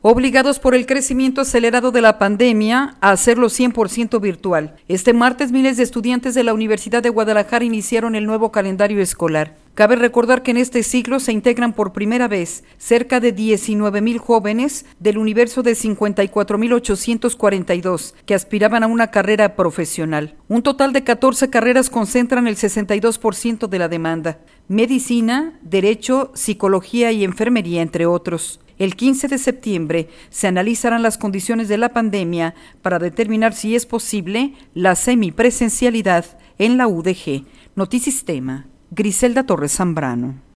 Obligados por el crecimiento acelerado de la pandemia a hacerlo 100% virtual. Este martes, miles de estudiantes de la Universidad de Guadalajara iniciaron el nuevo calendario escolar. Cabe recordar que en este ciclo se integran por primera vez cerca de 19,000 jóvenes del universo de 54,842 que aspiraban a una carrera profesional. Un total de 14 carreras concentran el 62% de la demanda: medicina, derecho, psicología y enfermería, entre otros. El 15 de septiembre se analizarán las condiciones de la pandemia para determinar si es posible la semipresencialidad en la UDG. Notisistema, Griselda Torres Zambrano.